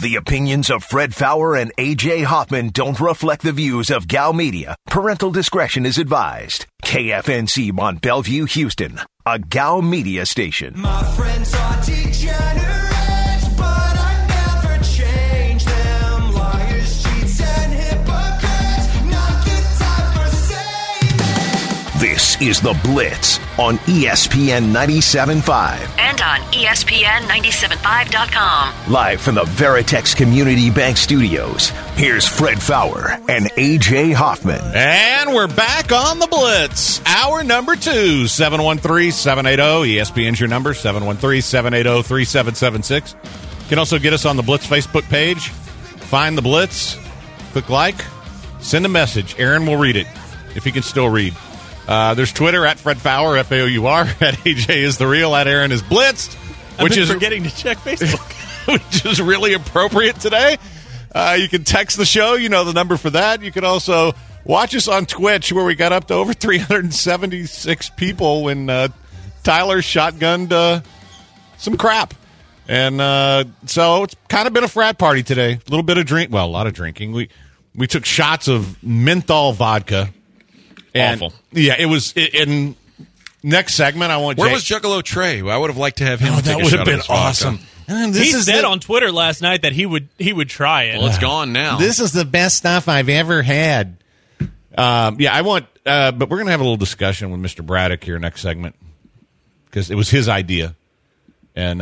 The opinions of Fred Fowler and A.J. Hoffman don't reflect the views of Gal Media. Parental discretion is advised. KFNC Mont Bellevue, Houston, a Gal Media station. My friends are degenerates, but I never change them. Liars, cheats, and hypocrites, not the type for saving. This is The Blitz on ESPN 97.5. And on ESPN975.com. Live from the Veritex Community Bank Studios, here's Fred Fowler and A.J. Hoffman. And we're back on The Blitz. Hour number 2, 713-780. ESPN's your number, 713-780-3776. You can also get us on the Blitz Facebook page. Find The Blitz, click like, send a message. Aaron will read it, if he can still read. There's Twitter, at Fred Fowler, F-A-O-U-R, at AJ is the real, at Aaron is blitzed. Which is forgetting to check Facebook. Which is really appropriate today. You can text the show. You know the number for that. You can also watch us on Twitch, where we got up to over 376 people when Tyler shotgunned some crap. And so it's kind of been a frat party today. A little bit of a lot of drinking. We took shots of menthol vodka. And, awful. Yeah, it was in next segment. I want. Where was Juggalo Trey? I would have liked to have him. That would have been awesome. He said on Twitter last night that he would try it. Well, it's gone now. This is the best stuff I've ever had. I want, but we're gonna have a little discussion with Mr. Braddock here next segment because it was his idea, and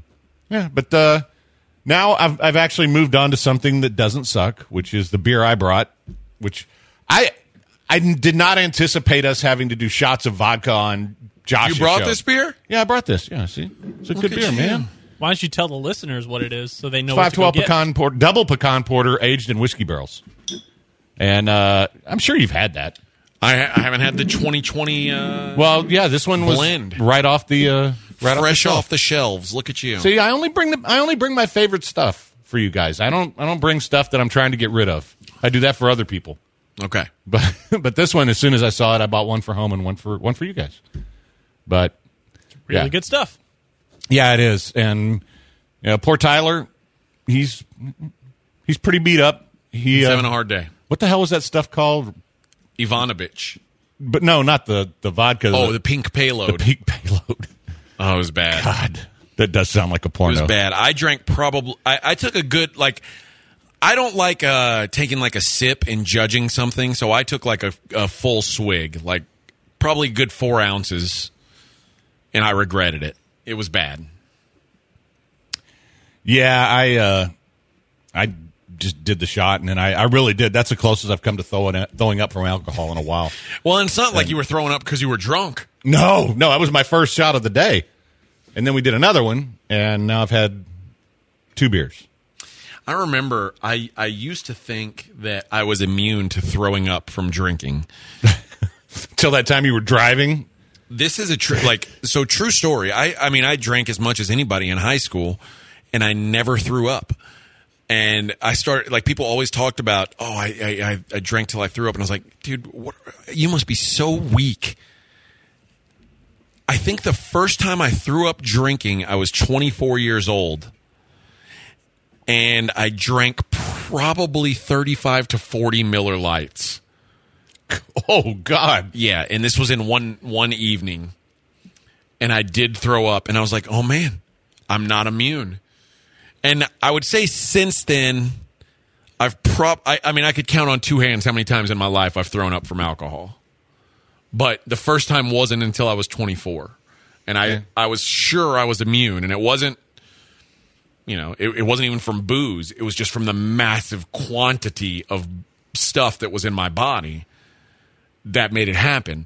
But now I've actually moved on to something that doesn't suck, which is the beer I brought, which I did not anticipate us having to do shots of vodka on Josh's You brought show. this beer? Yeah, I brought this. Yeah, see? It's a good beer, man. Why don't you tell the listeners what it is so they know 512 pecan porter, double pecan porter aged in whiskey barrels. And I'm sure you've had that. I haven't had the 2020 well, yeah, this one was blend. right off the fresh off the shelves. Look at you. See, I only bring my favorite stuff for you guys. I don't bring stuff that I'm trying to get rid of. I do that for other people. Okay. But this one, as soon as I saw it, I bought one for home and one for you guys. But really good stuff. Yeah, it is. And poor Tyler, he's pretty beat up. He's having a hard day. What the hell was that stuff called? Ivanovich. But no, not the vodka. Oh, the pink payload. The pink payload. Oh, it was bad. God, that does sound like a porno. It was bad. I drank I took a good, I don't like taking like a sip and judging something, so I took like a full swig, like probably a good 4 ounces, and I regretted it. It was bad. Yeah, I just did the shot, and then I really did. That's the closest I've come to throwing up from alcohol in a while. Well, and it's not like you were throwing up because you were drunk. No, that was my first shot of the day. And then we did another one, and now I've had 2 beers. I remember I used to think that I was immune to throwing up from drinking. Till that time you were driving? This is a true story. I drank as much as anybody in high school, and I never threw up. And I started, people always talked about, I drank till I threw up. And I was like, dude, you must be so weak. I think the first time I threw up drinking, I was 24 years old. And I drank probably 35 to 40 Miller Lights. Oh, God. Yeah, and this was in one evening. And I did throw up, and I was like, oh, man, I'm not immune. And I would say since then, I could count on 2 hands how many times in my life I've thrown up from alcohol. But the first time wasn't until I was 24. And I was sure I was immune, and it wasn't, it wasn't even from booze. It was just from the massive quantity of stuff that was in my body that made it happen.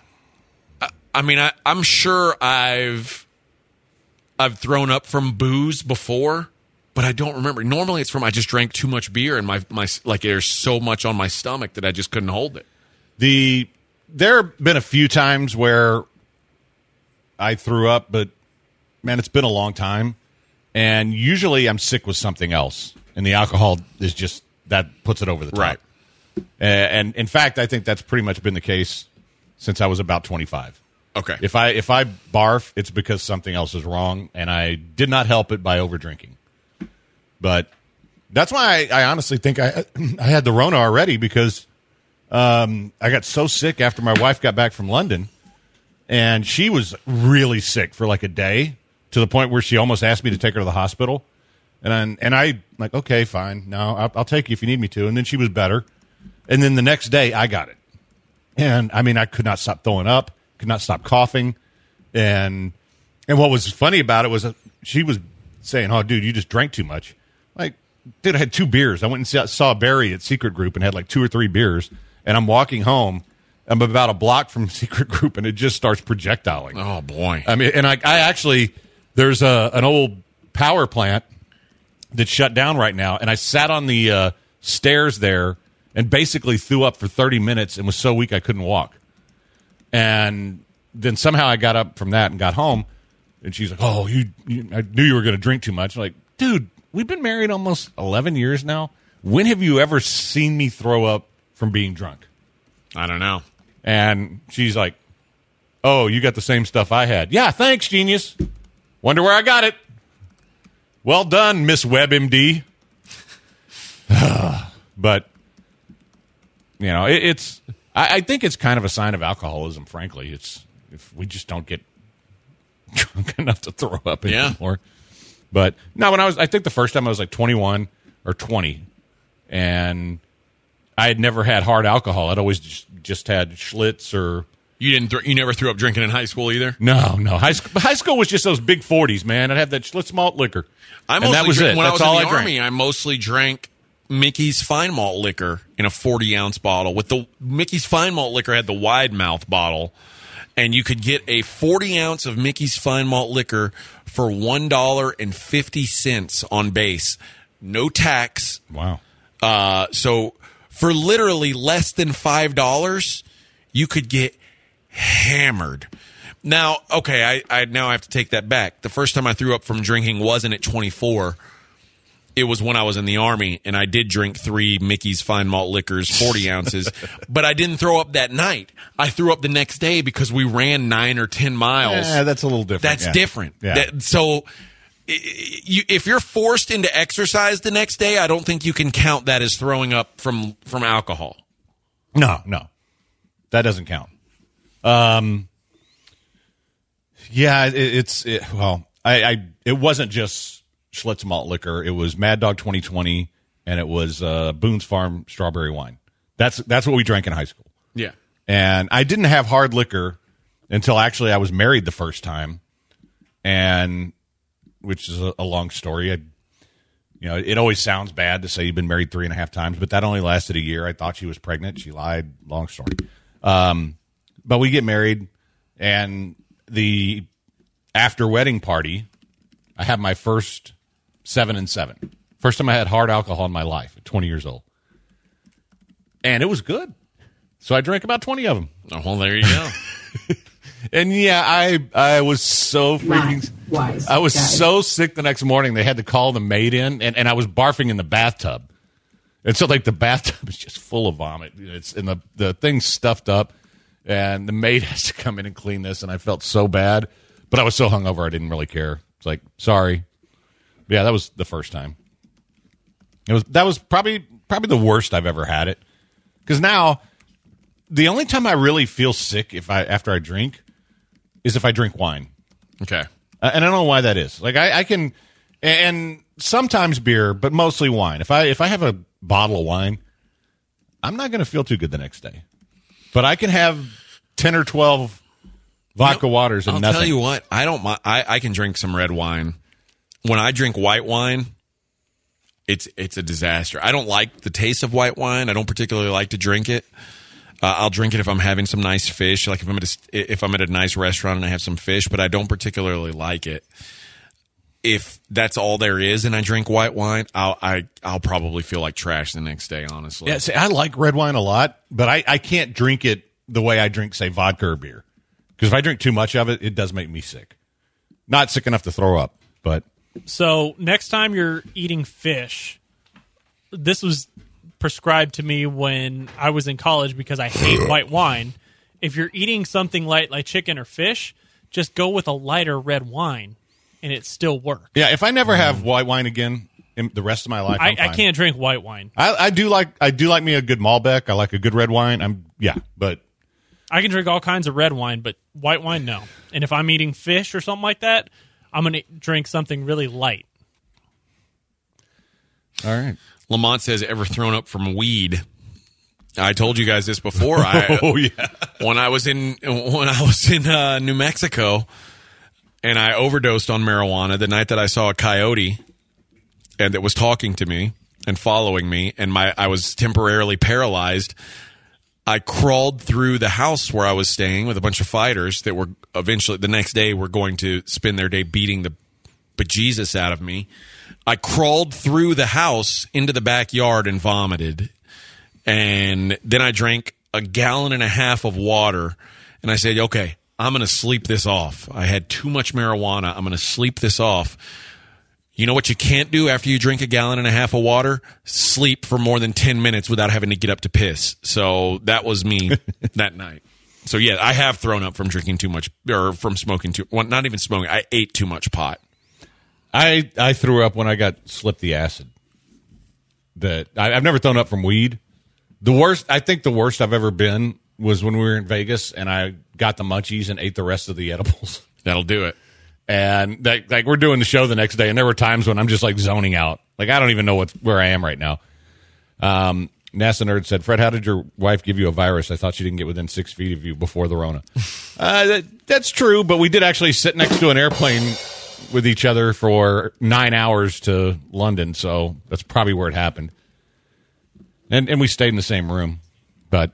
I'm sure I've thrown up from booze before, but I don't remember. Normally it's from I just drank too much beer and my there's so much on my stomach that I just couldn't hold it. There have been a few times where I threw up, but man, it's been a long time. And usually I'm sick with something else, and the alcohol is just that puts it over the top. Right. And in fact, I think that's pretty much been the case since I was about 25. Okay. If I barf, it's because something else is wrong, and I did not help it by over drinking. But That's why I honestly think I had the Rona already because I got so sick after my wife got back from London, and she was really sick for like a day to the point where she almost asked me to take her to the hospital. And I like, okay, fine. No, I'll take you if you need me to. And then she was better. And then the next day I got it. And I mean, I could not stop throwing up, could not stop coughing. And what was funny about it was she was saying, "Oh, dude, you just drank too much." Like, dude, I had 2 beers. I went and saw Barry at Secret Group and had like 2 or 3 beers. And I'm walking home. I'm about a block from Secret Group, and it just starts projectiling. Oh, boy. I mean, and I actually, there's an old power plant that's shut down right now, and I sat on the stairs there and basically threw up for 30 minutes and was so weak I couldn't walk. And then somehow I got up from that and got home, and she's like, "Oh, I knew you were going to drink too much." I'm like, dude, we've been married almost 11 years now. When have you ever seen me throw up from being drunk? I don't know. And she's like, "Oh, you got the same stuff I had." "Yeah, thanks, genius. Wonder where I got it." Well done, Miss WebMD. But, you know, I think it's kind of a sign of alcoholism, frankly. It's if we just don't get drunk enough to throw up anymore. But, no, I think the first time I was like 21 or 20, and I had never had hard alcohol. I'd always just had Schlitz or... You never threw up drinking in high school either? No. High school was just those big 40s, man. I'd have that Schlitz malt liquor. And that was it. When That's I all was in I the drank. Army, I mostly drank Mickey's Fine Malt liquor in a 40-ounce bottle. With the Mickey's Fine Malt liquor had the wide mouth bottle, and you could get a 40-ounce of Mickey's Fine Malt liquor for $1.50 on base. No tax. Wow. So for literally less than $5, you could get hammered. Now, okay, I now have to take that back. The first time I threw up from drinking wasn't at 24. It was when I was in the Army, and I did drink 3 Mickey's Fine Malt liquors, 40 ounces, but I didn't throw up that night. I threw up the next day because we ran 9 or 10 miles. Yeah, that's a little different. That's different. Yeah. So if you're forced into exercise the next day, I don't think you can count that as throwing up from alcohol. No. That doesn't count. Yeah, it wasn't just Schlitz malt liquor. It was Mad Dog 2020, and it was Boone's Farm strawberry wine. That's what we drank in high school. Yeah. And I didn't have hard liquor until actually I was married the first time, and which is a long story. It always sounds bad to say you've been married 3.5 times, but that only lasted a year. I thought she was pregnant. She lied. Long story. But we get married, and the after wedding party, I have my first 7 and 7. First time I had hard alcohol in my life at 20 years old. And it was good. So I drank about 20 of them. Oh, well, there you go. And yeah, I was so freaking... I was so sick the next morning, they had to call the maid in, and I was barfing in the bathtub. And so, like, the bathtub is just full of vomit. And the thing's stuffed up, and the maid has to come in and clean this, and I felt so bad. But I was so hungover, I didn't really care. It's like, sorry. But yeah, that was the first time. That was probably the worst I've ever had it. Because now, the only time I really feel sick after I drink is if I drink wine. Okay. And I don't know why that is. Like I can, and sometimes beer, but mostly wine. If I have a bottle of wine, I'm not going to feel too good the next day. But I can have 10 or 12 vodka waters and I'll nothing. tell you what, I don't mind. I can drink some red wine. When I drink white wine, it's a disaster. I don't like the taste of white wine. I don't particularly like to drink it. I'll drink it if I'm having some nice fish, like if I'm at a nice restaurant and I have some fish, but I don't particularly like it. If that's all there is and I drink white wine, I'll probably feel like trash the next day, honestly. Yeah, see, I like red wine a lot, but I can't drink it the way I drink, say, vodka or beer. Because if I drink too much of it, it does make me sick. Not sick enough to throw up, but... So next time you're eating fish, this was prescribed to me when I was in college because I hate white wine. If you're eating something light like chicken or fish, just go with a lighter red wine, and it still works. Yeah, if I never have white wine again, in the rest of my life, I I'm fine. can't drink white wine. I do like me a good Malbec. I like a good red wine. But I can drink all kinds of red wine, but white wine, no. And if I'm eating fish or something like that, I'm going to drink something really light. all right. Lamont says, ever thrown up from weed? I told you guys this before. Oh yeah. When I was in New Mexico, and I overdosed on marijuana the night that I saw a coyote, and that was talking to me and following me, and I was temporarily paralyzed. I crawled through the house where I was staying with a bunch of fighters that were eventually the next day were going to spend their day beating the bejesus out of me. I crawled through the house into the backyard and vomited. And then I drank a gallon and a half of water. And I said, okay, I'm going to sleep this off. I had too much marijuana. I'm going to sleep this off. You know what you can't do after you drink a gallon and a half of water? Sleep for more than 10 minutes without having to get up to piss. So that was me that night. So, yeah, I have thrown up from drinking too much or from smoking too well, not even smoking. I ate too much pot. I threw up when I got slipped the acid. I've never thrown up from weed. I think the worst I've ever been was when we were in Vegas and I got the munchies and ate the rest of the edibles. That'll do it. And like we're doing the show the next day, and there were times when I'm just like zoning out. Like I don't even know where I am right now. NASA Nerd said, Fred, how did your wife give you a virus? I thought she didn't get within 6 feet of you before the Rona. That's true, but we did actually sit next to an airplane with each other for 9 hours to London, so that's probably where it happened. And we stayed in the same room. But,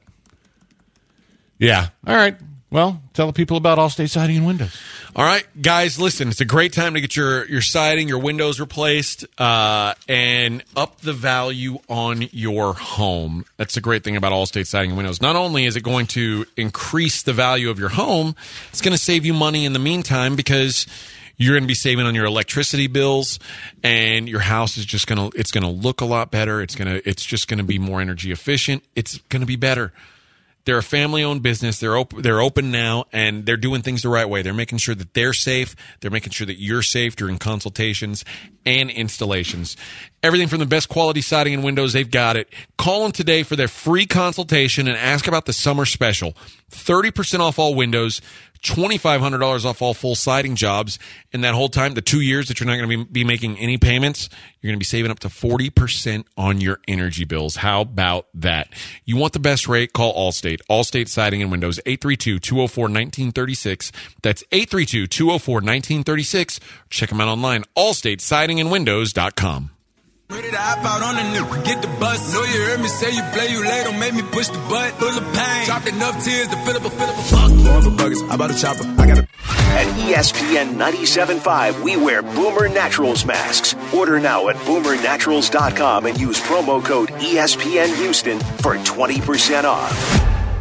yeah. All right. Well, tell the people about Allstate Siding and Windows. All right, guys, listen, it's a great time to get your siding, your windows replaced, and up the value on your home. That's the great thing about Allstate Siding and Windows. Not only is it going to increase the value of your home, it's going to save you money in the meantime because you're going to be saving on your electricity bills, and your house is just going to look a lot better. It's just going to be more energy efficient. It's going to be better. They're a family-owned business. They're open now, and they're doing things the right way. They're making sure that they're safe. They're making sure that you're safe during consultations and installations. Everything from the best quality siding and windows, they've got it. Call them today for their free consultation and ask about the summer special. 30% off all windows, $2,500 off all full siding jobs. And that whole time, the 2 years that you're not going to be making any payments, you're going to be saving up to 40% on your energy bills. How about that? You want the best rate? Call Allstate. Allstate Siding and Windows, 832-204-1936. That's 832-204-1936. Check them out online, allstatesidingandwindows.com. Ready to hop out on the new, get the bus. Know you heard me say you play, you late, don't make me push the butt. Full of pain, dropped enough tears to fill up a fuck. Going for buggers, I bought a chopper, I got a... At ESPN 97.5, we wear Boomer Naturals masks. Order now at boomernaturals.com and use promo code ESPN Houston for 20% off.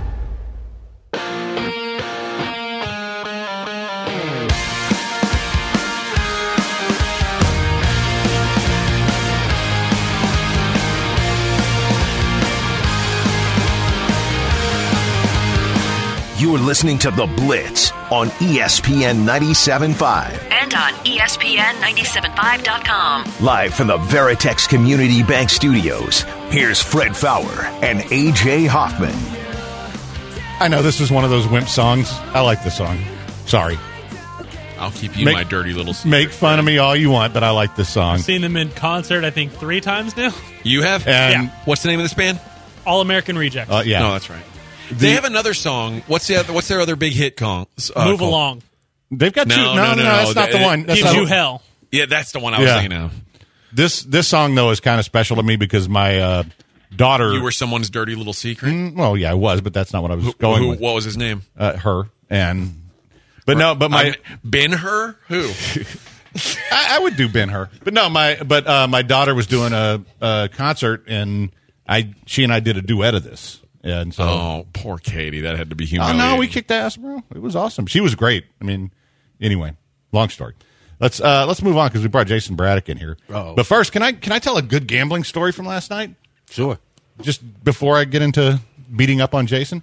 You're listening to The Blitz on ESPN 97.5. And on ESPN975.com. Live from the Veritex Community Bank Studios, here's Fred Fowler and A.J. Hoffman. I know this is one of those wimp songs. I like the song. Sorry. I'll keep you my dirty little secret. Make fun of me all you want, but I like this song. I've seen them in concert, I think, 3 times now. You have? And Yeah. What's the name of this band? All American Rejects. yeah. No, that's right. They have another song. What's their other big hit Move called? Along. They've got two. No, No, no, that's not the one. That's Gives not- you hell. Yeah, that's the one I was Yeah. thinking of. This song though is kind of special to me because my daughter. You were someone's dirty little secret. Well, yeah, I was, but that's not what I was going with. What was his name? Her and. But no, but my Ben-Hur? Who? I would do Ben-Hur, but no, my daughter was doing a concert and she and I did a duet of this. And so, Oh, poor Katie. That had to be oh humiliating. no, we kicked ass, bro. It was awesome. She was great. I mean, anyway, long story. Let's move on because we brought Jason Braddock in here. Uh-oh. But first, can I tell a good gambling story from last night? Sure. Just before I get into beating up on Jason.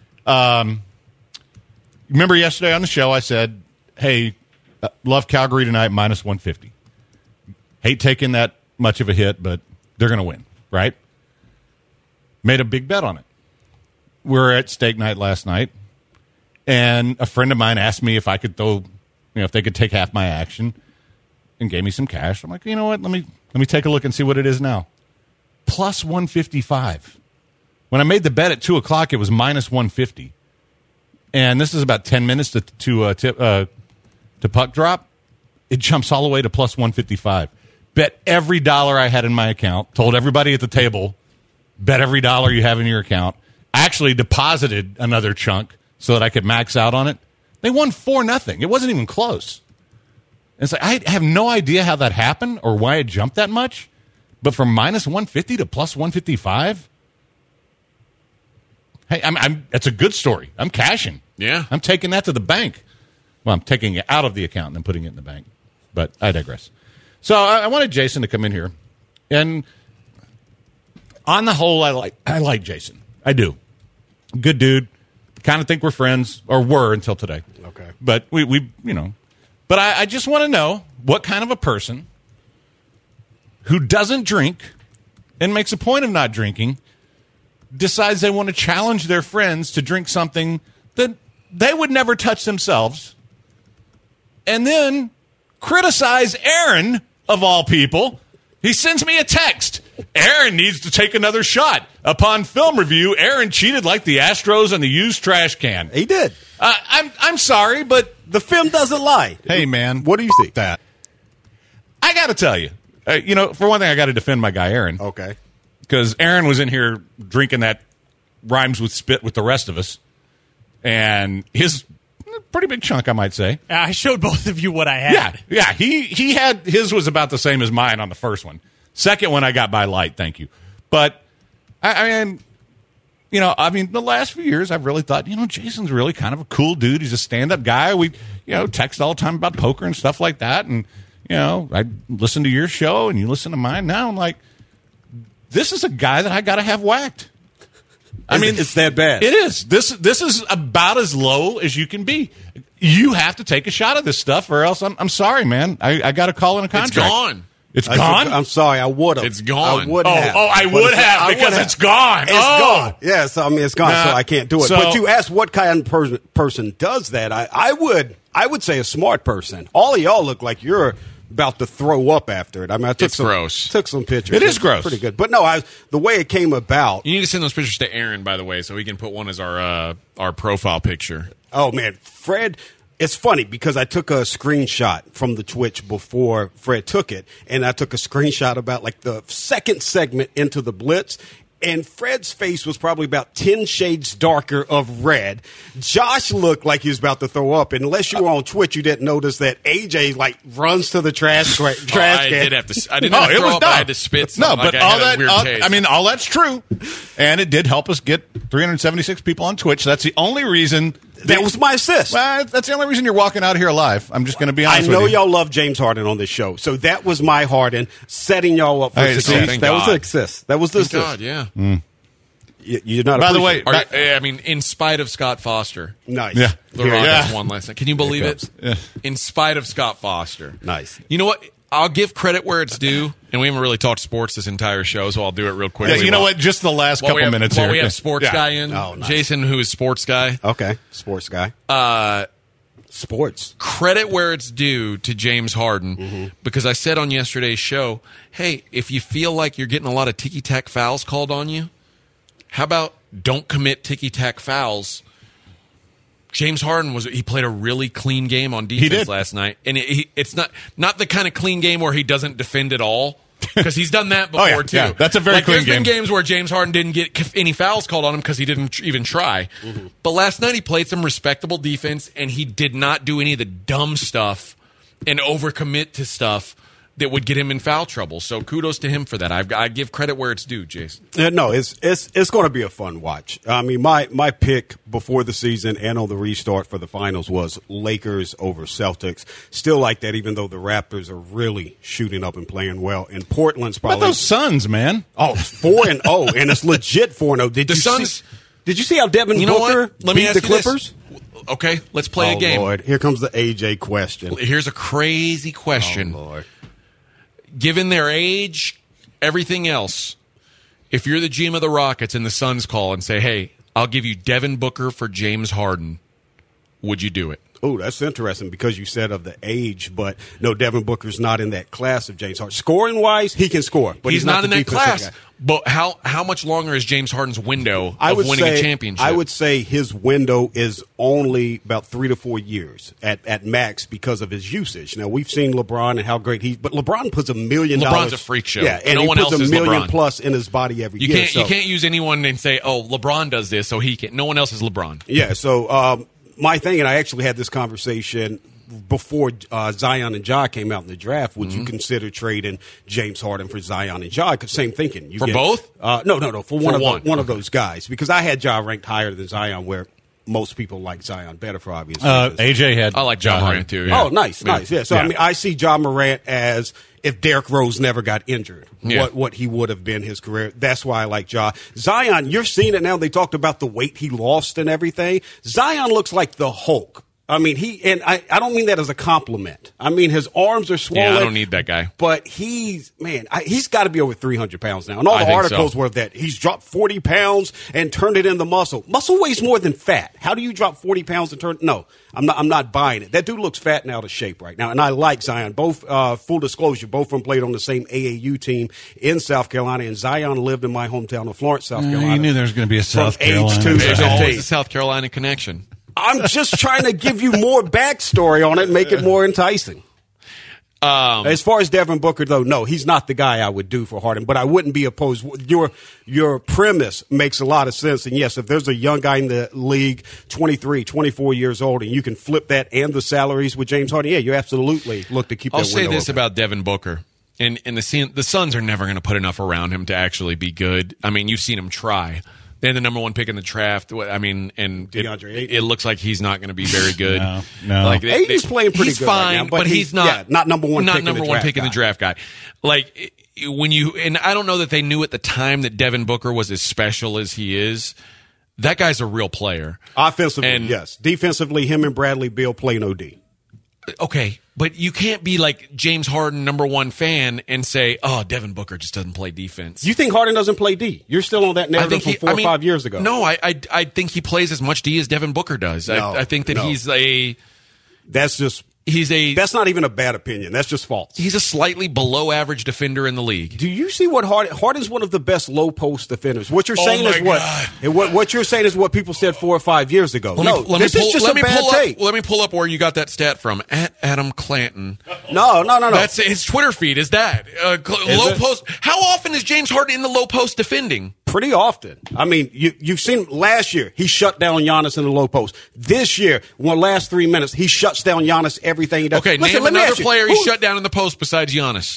Remember yesterday on the show I said, "Hey, love Calgary tonight minus 150." Hate taking that much of a hit, but they're going to win, right? Made a big bet on it. We were at steak night last night, and a friend of mine asked me if I could if they could take half my action, and gave me some cash. I'm like, you know what? Let me take a look and see what it is now. Plus 155. When I made the bet at 2:00, it was minus 150. And this is about 10 minutes to puck drop. It jumps all the way to plus 155. Bet every dollar I had in my account. Told everybody at the table, bet every dollar you have in your account. Actually deposited another chunk so that I could max out on it. They won 4-0. It wasn't even close. And it's like, I have no idea how that happened or why it jumped that much. But from minus 150 to plus 155, hey, that's a good story. I'm cashing. Yeah. I'm taking that to the bank. Well, I'm taking it out of the account and then putting it in the bank. But I digress. So I wanted Jason to come in here. And on the whole, I like Jason. I do. Good dude. Kind of think we're friends, or were until today. Okay. But we But I just want to know what kind of a person who doesn't drink and makes a point of not drinking decides they want to challenge their friends to drink something that they would never touch themselves, and then criticize Aaron, of all people. He sends me a text. Aaron needs to take another shot. Upon film review, Aaron cheated like the Astros on the used trash can. He did. I'm sorry, but The film doesn't lie. hey, man, What do you see? that? I got to tell you, for one thing, I got to defend my guy Aaron. Okay. Because Aaron was in here drinking that rhymes with spit with the rest of us. And his pretty big chunk, I might say. I showed both of you what I had. Yeah. He had, his was about the same as mine on the first one. Second one, I got by light, thank you. But, I mean, the last few years, I've really thought, Jason's really kind of a cool dude. He's a stand-up guy. We, text all the time about poker and stuff like that. And, I listen to your show and you listen to mine. Now I'm like, this is a guy that I got to have whacked. I mean, it's that bad. It is. This is about as low as you can be. You have to take a shot of this stuff, or else I'm sorry, man. I got to call in a contract. It's gone. It's gone. I'm sorry. I would have. It's gone. I would have. I would have because it's gone. It's gone. Yeah, so it's gone. Nah, so I can't do it. so- But you asked what kind of person does that. I would say a smart person. All of y'all look like you're about to throw up after it. I mean, It's gross. Took some pictures. It is It's gross. Pretty good. But no, the way it came about. You need to send those pictures to Aaron, by the way, so he can put one as our profile picture. Oh man, Fred. It's funny because I took a screenshot from the Twitch before Fred took it, and I took a screenshot about like the second segment into the Blitz, and Fred's face was probably about 10 shades darker of red. Josh looked like he was about to throw up, and unless you were on Twitch, you didn't notice that AJ like runs to the trash I can. did have to. I didn't have to it throw was up. I dumb. had to spit. No, Like but I all had a that, weird taste. all that's true, and it did help us get 376 people on Twitch. That's the only reason. That was my assist. Well, that's the only reason you're walking out of here alive. I'm just going to be I honest know with you. y'all love James Harden on this show, so that was my Harden setting y'all up for Hey, success. thank That was God. the assist. That was the Thank assist. God, yeah. You're not. By the way, appreciative. In spite of Scott Foster, Nice. Yeah. the Here it Rockets goes. won last night. Can you believe it? Yeah. In spite of Scott Foster. Nice. You know what? I'll give credit where it's due, and we haven't really talked sports this entire show, so I'll do it real Yeah, quickly. you know what? Just the last While couple we have, minutes while here. we have sports Yeah. guy in, Oh, nice. Jason, who is sports guy. Okay, sports guy. Sports. Credit where it's due to James Harden, because I said on yesterday's show, hey, if you feel like you're getting a lot of ticky-tack fouls called on you, how about don't commit ticky-tack fouls? James Harden he played a really clean game on defense did. last night, and it's not the kind of clean game where he doesn't defend at all, because he's done that before Oh, yeah, too. yeah. That's a very clean there's been game. games where James Harden didn't get any fouls called on him because he didn't even try. But last night he played some respectable defense, and he did not do any of the dumb stuff and overcommit to stuff that would get him in foul trouble. So kudos to him for that. I give credit where it's due, Jason. No, it's going to be a fun watch. I mean, my pick before the season and on the restart for the finals was Lakers over Celtics. Still like that, even though the Raptors are really shooting up and playing well. And Portland's What about probably those Suns, man? 4-0, and it's legit 4-0. The Suns. Did you see how Devin You know Booker what? Let me beat ask the you this. Clippers? Okay, let's play a game. Lord, here comes the AJ question. Here's a crazy question. Oh Lord. given their age, everything else, if you're the GM of the Rockets and the Suns call and say, hey, I'll give you Devin Booker for James Harden, would you do it? Oh, that's interesting because you said of the age, but no, Devin Booker's not in that class of James Harden. Scoring wise, he can score, but he's not in the that defensive class. guy. But how much longer is James Harden's window of winning a championship? I would say his window is only about 3 to 4 years at max because of his usage. Now we've seen LeBron and how great but LeBron puts $1 million. LeBron's a freak show. Yeah, and no he one puts else is $1 million LeBron. plus in his body every year. You can't use anyone and say, oh, LeBron does this, so he can't. No one else is LeBron. Yeah. So my thing, and I actually had this conversation before Zion and Ja came out in the draft. Would you consider trading James Harden for Zion and Ja? Because same thinking. For both? No. For one one. of those guys. Because I had Ja ranked higher than Zion, where most people like Zion better for obvious reasons. AJ had. I like John Morant too. Yeah. Oh, nice. Yeah. So I mean, I see Ja Morant as if Derrick Rose never got injured, what he would have been his career. That's why I like Ja. Zion, you're seeing it now. They talked about the weight he lost and everything. Zion looks like the Hulk. I mean, I don't mean that as a compliment. I mean, his arms are swollen. Yeah, I don't need that guy. But he's got to be over 300 pounds now. And all the articles were that he's dropped 40 pounds and turned it into muscle. Muscle weighs more than fat. How do you drop 40 pounds and turn? No, I'm not buying it. That dude looks fat and out of shape right now. And I like Zion. Both, full disclosure, both of them played on the same AAU team in South Carolina. And Zion lived in my hometown of Florence, South Carolina. You knew there was going to be a South Carolina. From age 2 There's to always 15. a South Carolina connection. I'm just trying to give you more backstory on it and make it more enticing. As far as Devin Booker, though, no, he's not the guy I would do for Harden, but I wouldn't be opposed. Your premise makes a lot of sense. And, yes, if there's a young guy in the league, 23, 24 years old, and you can flip that and the salaries with James Harden, yeah, you absolutely look to keep that I'll window say this open. about Devin Booker. And the Suns are never going to put enough around him to actually be good. I mean, you've seen him try. They had the number 1 pick in the draft. I mean, and DeAndre Ayton. it looks like he's not going to be very good. No. Like Ayton's playing pretty he's good right fine, now, but he's not not number 1 not pick in the number 1 draft pick in the guy. draft guy. Like when and I don't know that they knew at the time that Devin Booker was as special as he is. That guy's a real player. Offensively, And- yes. Defensively, him and Bradley Beal play no D. Okay, but you can't be like James Harden, number 1 fan, and say, "Oh, Devin Booker just doesn't play defense." You think Harden doesn't play D? You're still on that narrative from 4 or 5 years ago. No, I think he plays as much D as Devin Booker does. No, I think that no. That's not even a bad opinion. That's just false. he's a slightly below average defender in the league. Do you see what Harden's one of the best low post defenders? What you're saying my is what you're saying is what people said 4 or 5 years ago. This is just a bad take. Let me pull up where you got that stat from. At Adam Clanton. No. That's his Twitter feed. Is that low it? post? How often is James Harden in the low post defending? Pretty often. I mean, you've seen last year, he shut down Giannis in the low post. This year, last 3 minutes, he shuts down Giannis everything he does. Okay, Listen, name let me another ask you, player who- he shut down in the post besides Giannis.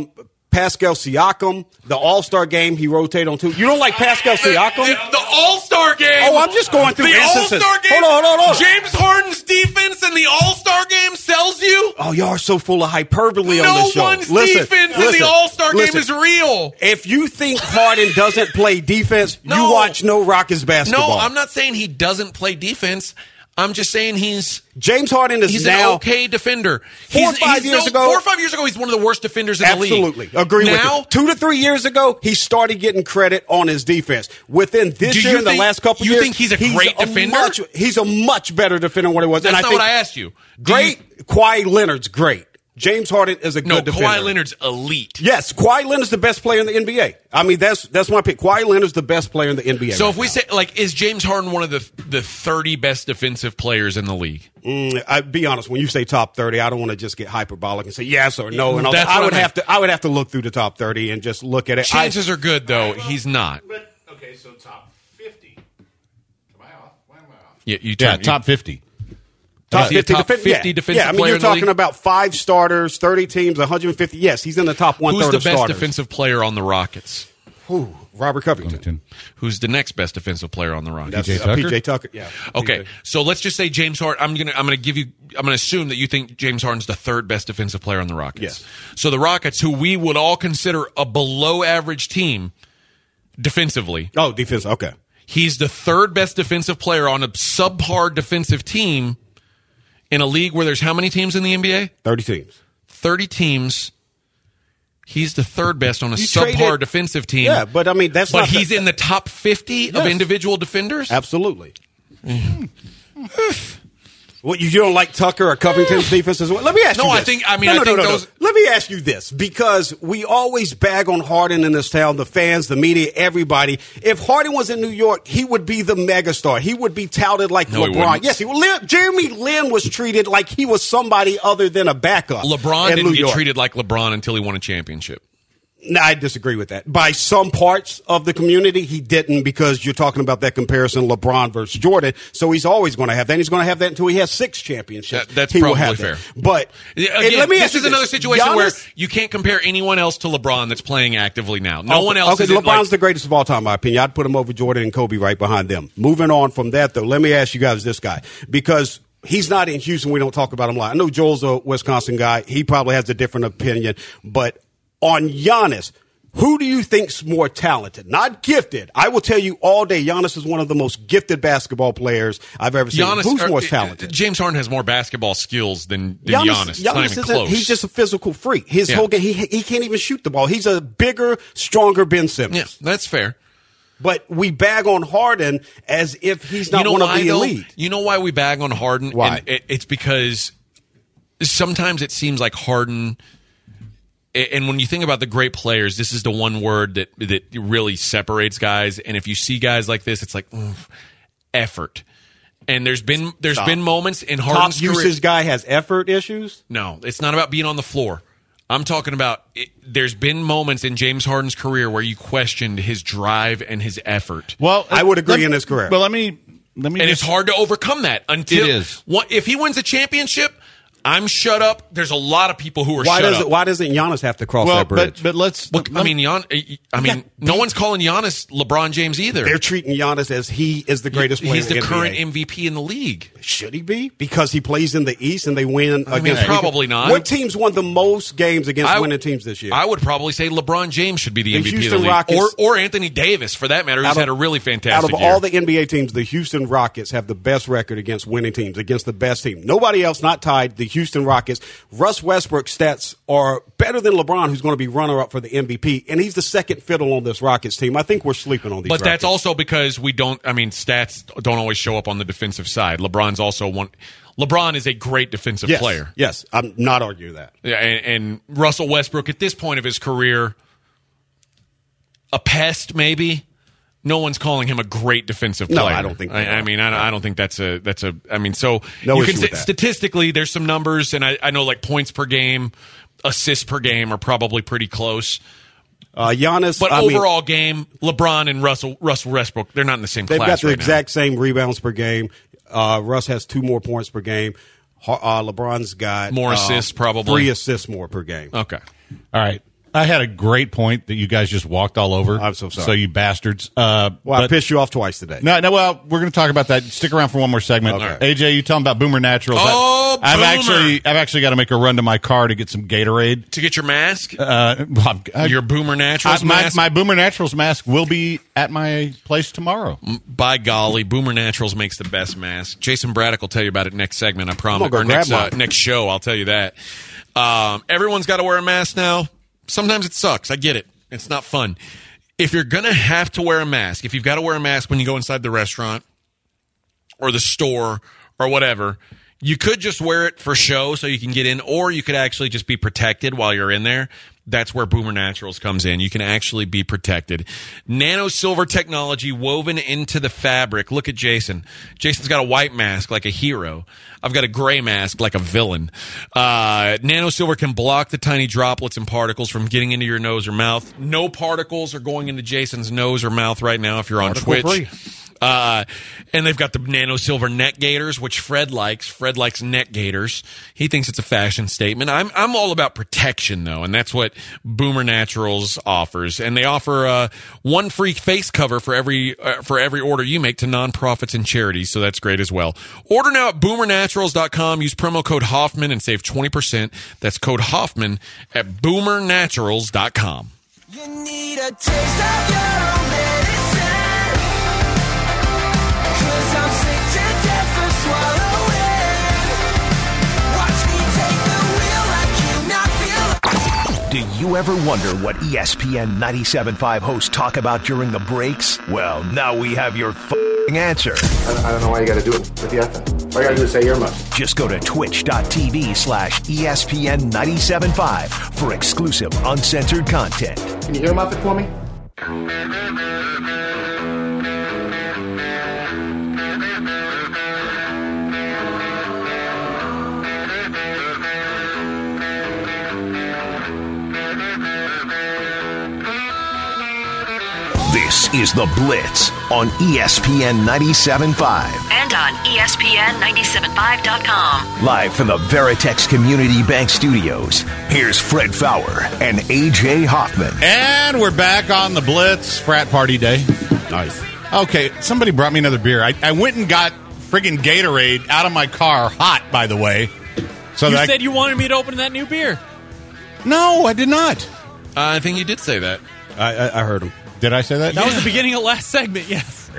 Pascal Siakam, the All-Star game, he rotated on 2. You don't like Pascal Siakam? The All-Star game. Oh, I'm just going through the instances. All-Star game. Hold on. James Harden's defense in the All-Star game sells you. Oh, y'all are so full of hyperbole on No this show. one's defense in the All-Star game is real. If you think Harden doesn't play defense, you No. watch no Rockets basketball. No, I'm not saying he doesn't play defense. I'm just saying he's James Harden is an now okay defender. 4 or 5 years ago- 4 or 5 years ago, he's one of the worst defenders in the league. Absolutely. Agree with Now, you. 2 to 3 years ago, he started getting credit on his defense. Within this Do you year and the think- last couple you years, think he's a great defender? He's a much better defender than what he was. That's and not I think what I asked you. Great. Kawhi Leonard's great. James Harden is a No, good defender. Kawhi Leonard's elite. Yes, Kawhi Leonard's the best player in the NBA. I mean, that's my pick. Kawhi Leonard's the best player in the NBA. So right if we now. say, like, is James Harden one of the 30 best defensive players in the league? I be honest, when you say top 30, I don't want to just get hyperbolic and say yes or no. And all That's that. what I would have to look through the top 30 and just look at it. Chances are good, though. He's not. But okay, so top 50. Am I off? Why am I off? Yeah, top 50. Top Is he a 50, top 50 defensive yeah, I mean, player you're in the talking league? about 5 starters, 30 teams, 150. Yes, he's in the top one-third Who's the of best starters. defensive player on the Rockets? Robert Covington. Who's the next best defensive player on the Rockets? That's Tucker? PJ Tucker. Yeah. Okay, PJ. so let's just say James Harden. I'm gonna assume that you think James Harden's the 3rd best defensive player on the Rockets. Yes. So the Rockets, who we would all consider a below average team defensively, Oh, defense. Okay. he's the 3rd best defensive player on a subpar defensive team in a league where there's how many teams in the NBA? 30 teams. 30 teams. He's the third best on a You subpar traded- defensive team. Yeah, but I mean that's But not he's in the top 50 of Yes. individual defenders? absolutely. What you don't like Tucker or Covington's defense as well? Let me ask No, you I this. think- I mean, I think those- Let me ask you this, because we always bag on Harden in this town, the fans, the media, everybody. If Harden was in New York, he would be the megastar. He would be touted like No, he LeBron. wouldn't. Yes, he would. Jeremy Lin was treated like he was somebody other than a backup. LeBron in didn't New get York. treated like LeBron until he won a championship. No, I disagree with that. By some parts of the community, he didn't, because you're talking about that comparison, LeBron versus Jordan. So he's always going to have that. And he's going to have that until he has 6 championships. That's he will probably have fair. that. But Again, and let me this ask you is another situation Giannis- where you can't compare anyone else to LeBron that's playing actively now. No one else Okay, is in, LeBron's the greatest of all time, in my opinion. I'd put him over Jordan and Kobe right behind them. Moving on from that, though, let me ask you guys this guy, because he's not in Houston. We don't talk about him a lot. I know Joel's a Wisconsin guy. He probably has a different opinion. But on Giannis, who do you think's more talented? Not gifted. I will tell you all day, Giannis is one of the most gifted basketball players I've ever seen. Who's more talented? James Harden has more basketball skills than Giannis. It's not even isn't- close. He's just a physical freak. His whole game, he can't even shoot the ball. He's a bigger, stronger Ben Simmons. Yeah, that's fair. But we bag on Harden as if he's not one of the elite. You know why we bag on Harden? Why? And it's because sometimes it seems like Harden. And when you think about the great players, this is the one word that really separates guys. And if you see guys like this, it's like effort. And there's been moments in Harden's Top career. usage guy has effort issues. No, it's not about being on the floor. I'm talking about there's been moments in James Harden's career where you questioned his drive and his effort. Well, I would agree in his career. But let me. And it's hard to overcome that until It is. If he wins a championship, I'm shut up. There's a lot of people who are shut up. Why doesn't Giannis have to cross Well, that bridge? but let's. Look, I mean, no one's calling Giannis LeBron James either. They're treating Giannis as he is the greatest player. He's the in the current NBA. MVP in the league. Should he be? Because he plays in the East and they win against. probably not. What teams won the most games against winning teams this year? I would probably say LeBron James should be the The MVP of Houston the league, Rockets- or Anthony Davis for that matter, who's had a really fantastic Out of year. all the NBA teams, the Houston Rockets have the best record against winning teams, against the best team. Nobody else not tied. The Houston Rockets. Russ Westbrook's stats are better than LeBron, who's going to be runner-up for the MVP, and he's the second fiddle on this Rockets team. I think we're sleeping on these But that's Rockets. also because stats don't always show up on the defensive side. LeBron's also one. LeBron is a great defensive Yes, player. Yes, I'm not arguing that. Yeah, and Russell Westbrook at this point of his career, a pest maybe. No one's calling him a great defensive player. No, I don't think they I are. mean, I don't think that's a. I mean, so No you issue can with that. statistically, there's some numbers, and I know like points per game, assists per game are probably pretty close. Giannis, But I mean, overall game, LeBron and Russell Westbrook, they're not in the same they've class got the right exact same rebounds per game. Russ has 2 more points per game. LeBron's got More assists, probably. 3 assists more per game. now. Okay. All right. I had a great point that you guys just walked all over. I'm so sorry. So you bastards. Well, I but- pissed you off twice today. No, well, we're going to talk about that. Stick around for one more segment. Okay. AJ, you tell them about Boomer Naturals. Oh, I've Boomer. actually got to make a run to my car to get some Gatorade. To get your mask, Your your Boomer Naturals mask. my Boomer Naturals mask will be at my place tomorrow. By golly, Boomer Naturals makes the best mask. Jason Braddock will tell you about it next segment, I promise. I'm gonna go Or next, grab mine. next show, I'll tell you that. Everyone's got to wear a mask now. Sometimes it sucks. I get it. It's not fun. If you're going to have to wear a mask, if you've got to wear a mask when you go inside the restaurant or the store or whatever, you could just wear it for show so you can get in, or you could actually just be protected while you're in there. That's where Boomer Naturals comes in. You can actually be protected. Nano silver technology woven into the fabric. Look at Jason. Jason's got a white mask like a hero. I've got a gray mask like a villain. Nano silver can block the tiny droplets and particles from getting into your nose or mouth. No particles are going into Jason's nose or mouth right now if you're on Twitch. Particle-free. And they've got the nano silver neck gaiters, which Fred likes. Fred likes neck gaiters. He thinks it's a fashion statement. I'm all about protection though, and that's what Boomer Naturals offers. And they offer one free face cover for every order you make to nonprofits and charities. So that's great as well. Order now at boomernaturals.com. Use promo code Hoffman and save 20%. That's code Hoffman at boomernaturals.com. You need a taste of your own medicine, 'cause I'm sick to death of swallowing. Watch me take the wheel like you not feel. Do you You ever wonder what ESPN 97.5 hosts talk about during the breaks? Well, now we have your answer. I don't know why you got to do it with the effing. All you got to do is say earmuffs. Just go to twitch.tv/ESPN 97.5 for exclusive uncensored content. Can you earmuff it for me? This is The Blitz on ESPN 97.5. And on ESPN975.com. Live from the Veritex Community Bank Studios, here's Fred Fowler and A.J. Hoffman. And we're back on the Blitz frat party day. Nice. Okay, somebody brought me another beer. I went and got friggin' Gatorade out of my car, hot, by the way. So You that said you wanted me to open that new beer. No, I did not. I think you did say that. I heard him. Did I say that? That was the beginning of last segment, yes.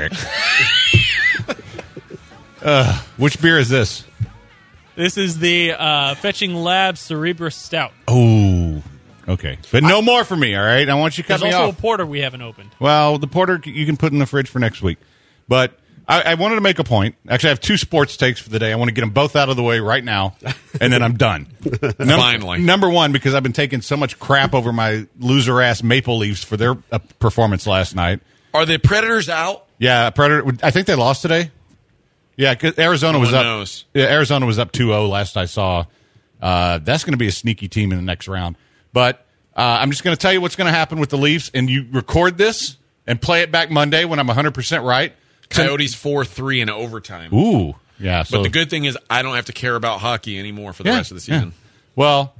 Which beer is this? This is the Fetching Labs Cerebra Stout. Oh, okay. But no more for me, all right? I want you to cut There's me also off. a porter we haven't opened. Well, the porter you can put in the fridge for next week. But I wanted to make a point. Actually, I have two sports takes for the day. I want to get them both out of the way right now, and then I'm done. Finally. Number one, because I've been taking so much crap over my loser-ass Maple Leafs for their performance last night. Are the Predators out? Yeah, Predator. I think they lost today. Yeah, 'cause Arizona was one up. knows. Yeah, Arizona was up 2-0 last I saw. That's going to be a sneaky team in the next round. But I'm just going to tell you what's going to happen with the Leafs, and you record this and play it back Monday when I'm 100% right. Coyotes 4-3 in overtime. Ooh, yeah. So But the good thing is I don't have to care about hockey anymore for the rest of the season. yeah. Well,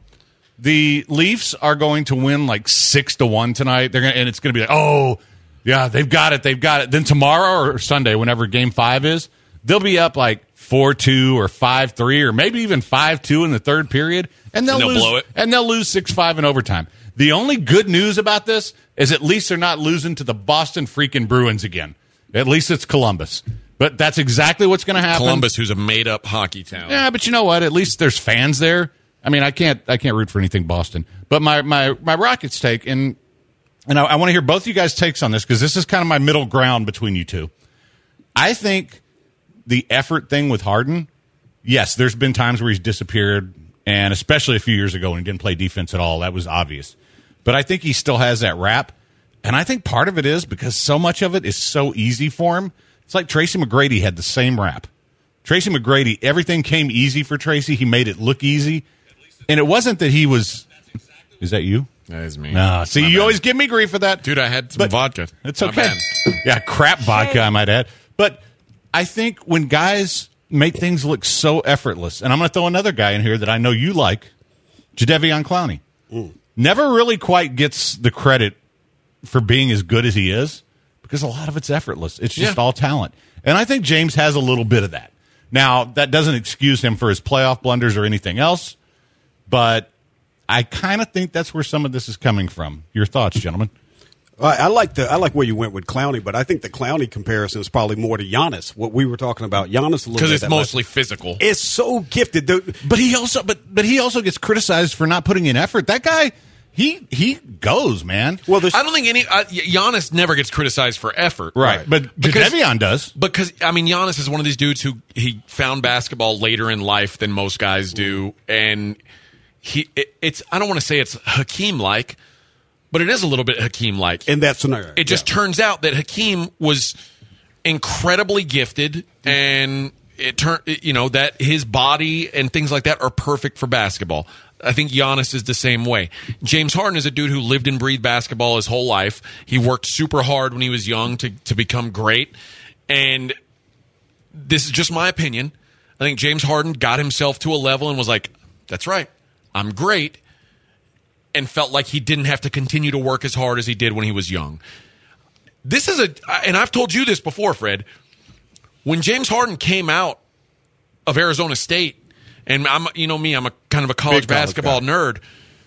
the Leafs are going to win like 6-1 tonight. They're going and it's going to be like, oh, yeah, they've got it. Then tomorrow or Sunday, whenever Game 5 is, they'll be up like 4-2 or 5-3 or maybe even 5-2 in the third period, and they'll lose, blow it. and they'll lose 6-5 in overtime. The only good news about this is at least they're not losing to the Boston freaking Bruins again. At least it's Columbus. But that's exactly what's going to happen. Columbus, who's a made-up hockey town. Yeah, but you know what? At least there's fans there. I mean, I can't root for anything Boston. But my Rockets take, and I want to hear both of you guys' takes on this because this is kind of my middle ground between you two. I think the effort thing with Harden, yes, there's been times where he's disappeared, and especially a few years ago when he didn't play defense at all. That was obvious. But I think he still has that rap. And I think part of it is because so much of it is so easy for him. It's like Tracy McGrady had the same rap. Tracy McGrady, everything came easy for Tracy. He made it look easy. And it wasn't that he was... Is that you? That is me. No, see, you always give me grief for that. Dude, I had some But vodka. It's Not okay. bad. Yeah, crap vodka, I might add. But I think when guys make things look so effortless, and I'm going to throw another guy in here that I know you like, Jadeveon Clowney. Never really quite gets the credit for being as good as he is because a lot of it's effortless. It's just all talent. And I think James has a little bit of that. Now, that doesn't excuse him for his playoff blunders or anything else, but I kind of think that's where some of this is coming from. Your thoughts, gentlemen? I like where you went with Clowney, but I think the Clowney comparison is probably more to Giannis. What we were talking about, Giannis, a little Because bit. it's that mostly physical. It's so gifted. But he also gets criticized for not putting in effort. That guy, he goes, man. Well, I don't think Giannis never gets criticized for effort. Right. But Jadeveon does. Because, I mean, Giannis is one of these dudes who he found basketball later in life than most guys do. And it's I don't want to say it's Hakeem-like, but it is a little bit Hakeem-like. in that scenario. It just turns out that Hakeem was incredibly gifted, and it turned that his body and things like that are perfect for basketball. I think Giannis is the same way. James Harden is a dude who lived and breathed basketball his whole life. He worked super hard when he was young to become great, and this is just my opinion. I think James Harden got himself to a level and was like, "That's right, I'm great." And felt like he didn't have to continue to work as hard as he did when he was young. This is and I've told you this before, Fred. When James Harden came out of Arizona State, and I'm a kind of a college basketball nerd.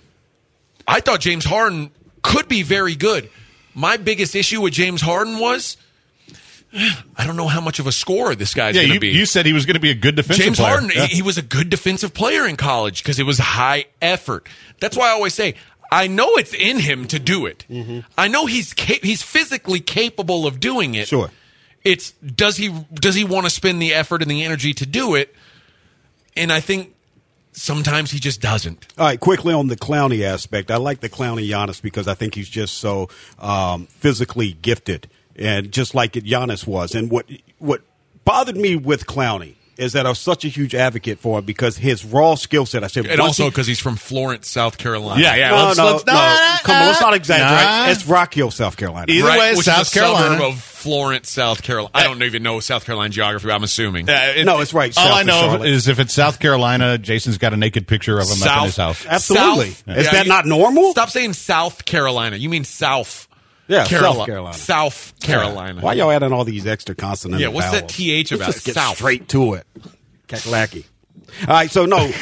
I thought James Harden could be very good. My biggest issue with James Harden was, I don't know how much of a scorer this guy's going to be. You said he was going to be a good defensive James player. Harden, he was a good defensive player in college because it was high effort. That's why I always say, I know it's in him to do it. I know he's physically capable of doing it. Sure. It's does he want to spend the effort and the energy to do it? And I think sometimes he just doesn't. All right, quickly on the Clowney aspect. I like the Clowney Giannis because I think he's just so physically gifted, and just like Giannis was. And what bothered me with Clowney is that I was such a huge advocate for him because his raw skill set. I said, And also because he's from Florence, South Carolina. Yeah. No, come on, let's not exaggerate. It's Rock Hill, South Carolina. Either way, which South is a Carolina. suburb of Florence, South Carolina. I don't even know South Carolina geography, but I'm assuming. No, it's right. All south I of know Charlotte. is if it's South Carolina, Jason's got a naked picture of him up in his house. Absolutely. South- Is that not normal? Stop saying South Carolina. You mean South Yeah, Carolina. South Carolina. South Carolina. Why y'all adding all these extra consonants? Yeah, what's that TH about? Let's just get South. straight to it. Kakalaki. All right, so no,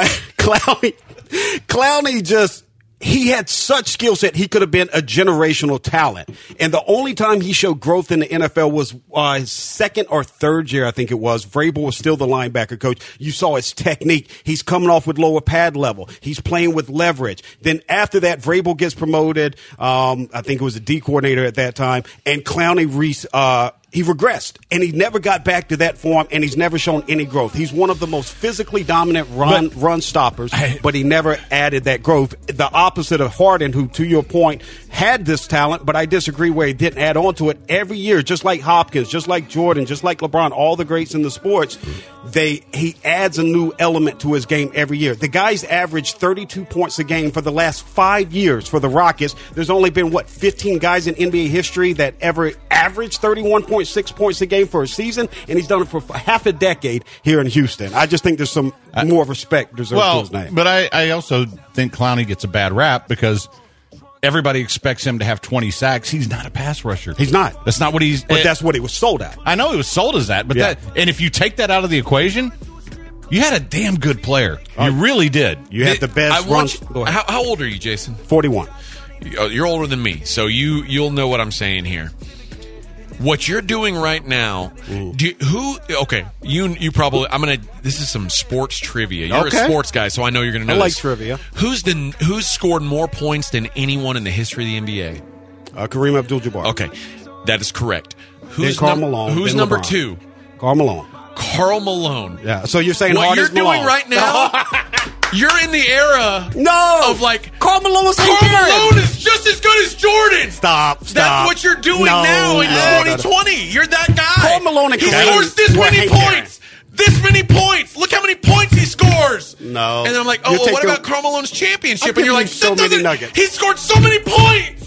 Clowney just. He had such skill set, he could have been a generational talent. And the only time he showed growth in the NFL was his second or third year, I think it was. Vrabel was still the linebacker coach. You saw his technique. He's coming off with lower pad level. He's playing with leverage. Then after that, Vrabel gets promoted. I think it was a D coordinator at that time. And Clowney he regressed, and he never got back to that form, and he's never shown any growth. He's one of the most physically dominant run stoppers, but he never added that growth. The opposite of Harden, who, to your point, had this talent, but I disagree where he didn't add on to it every year, just like Hopkins, just like Jordan, just like LeBron, all the greats in the sports. He adds a new element to his game every year. The guy's averaged 32 points a game for the last 5 years for the Rockets. There's only been, 15 guys in NBA history that ever averaged 31.6 points a game for a season, and he's done it for half a decade here in Houston. I just think there's some more respect deserved to his name. But I also think Clowney gets a bad rap because everybody expects him to have 20 sacks. He's not a pass rusher. He's not. That's not what he's... But that's what he was sold at. I know he was sold as that, but and if you take that out of the equation, you had a damn good player. You really did. You had the best runs. How old are you, Jason? 41. You're older than me, so you'll know what I'm saying here. What you're doing right now, you probably, this is some sports trivia. You're a sports guy, so I know you're going to know I like this. trivia. Who's scored more points than anyone in the history of the NBA? Kareem Abdul-Jabbar. Okay, that is correct. Then Karl Malone. Who's then number LeBron. 2? Karl Malone. Karl Malone. Yeah, so you're saying What Harden's you're doing Malone. right now, you're in the era of like Karl Malone was Karl Malone is just as good as Jordan. Stop. That's what you're doing now in 2020. You're that guy. Karl Malone and he Kareem scores this were many hanging. points. This many points. Look how many points he scores. No. And then I'm like, You're what taking- about Karl Malone's championship? I'm And you're giving like, you so that many doesn't- nuggets. he scored so many points.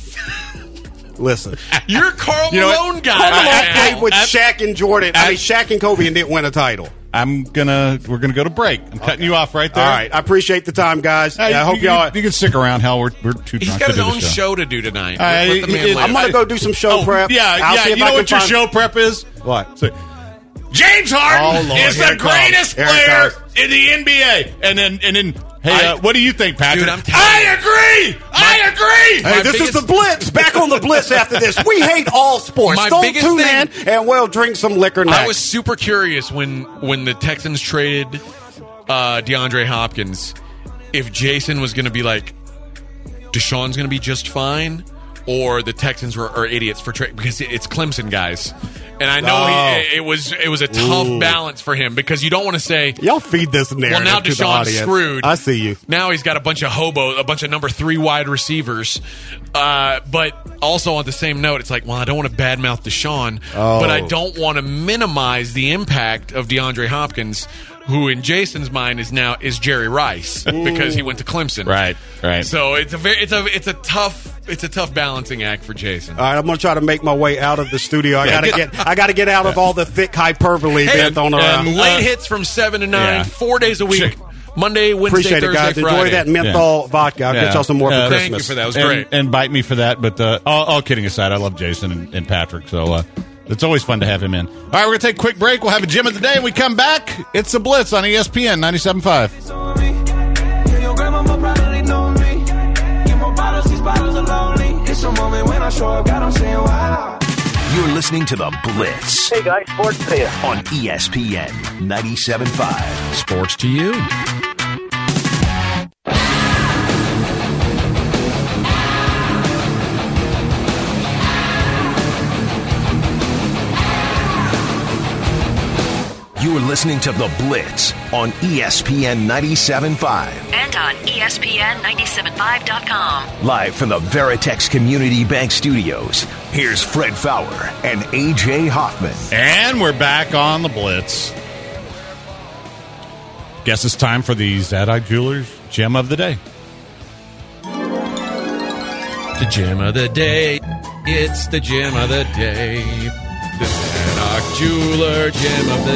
Listen. You're Karl Malone guy. Karl Malone right played now. with Shaq and Jordan. Shaq and Kobe and didn't win a title. We're gonna go to break. I'm cutting you off right there. All right. I appreciate the time, guys. Hey, I hope y'all... You can stick around. Hell, we're too He's drunk got to his do own the show. show to do tonight. Let the man live. I'm going to go do some show prep. I'll see if You I know can what your find- show prep is? What? So, James Harden Oh, Lord, is here the it comes. greatest Here it player comes. in the NBA. And then hey, what do you think, Patrick? Dude, I'm telling you. I agree. Hey, this is the Blitz. Back on the Blitz after this. We hate all sports. My Don't biggest tune thing- in and we'll drink some liquor next. I was super curious when the Texans traded DeAndre Hopkins, if Jason was going to be like, Deshaun's going to be just fine, or the Texans are idiots for trade, because it's Clemson guys. And I know it was a tough balance for him, because you don't want to say, Y'all feed this narrative well, now to the Deshaun's audience. screwed. I see you. Now he's got a bunch of number 3 wide receivers. But also on the same note, it's like, well, I don't want to badmouth Deshaun, but I don't want to minimize the impact of DeAndre Hopkins, who in Jason's mind is Jerry Rice because he went to Clemson. Right. So it's a tough balancing act for Jason. All right, I'm gonna try to make my way out of the studio. I gotta get out of all the thick hyperbole being thrown around. Late hits from 7 to 9, Yeah. 4 days a week. Monday, Wednesday, Appreciate it, Thursday, guys. Friday. Enjoy that menthol vodka. I'll get y'all some more for Christmas. Thank you for that. It was great. And bite me for that. But all kidding aside, I love Jason and Patrick. So it's always fun to have him in. All right, we're going to take a quick break. We'll have a gym of the day. When we come back, it's the Blitz on ESPN 97.5. Your grandmama probably know me. Get more bottles, these bottles are lonely. It's a moment when I show up, God, I'm saying wow. You're listening to The Blitz Hey guys, sports to you. on ESPN 97.5. Sports to you. You're listening to The Blitz on ESPN 97.5. And on ESPN975.com. Live from the Veritex Community Bank Studios, here's Fred Fowler and A.J. Hoffman. And we're back on the Blitz. Guess it's time for the Zadok Jewelers Gem of the Day. The gem of the day. It's the gem of the day. The Zadok Jeweler Gem of the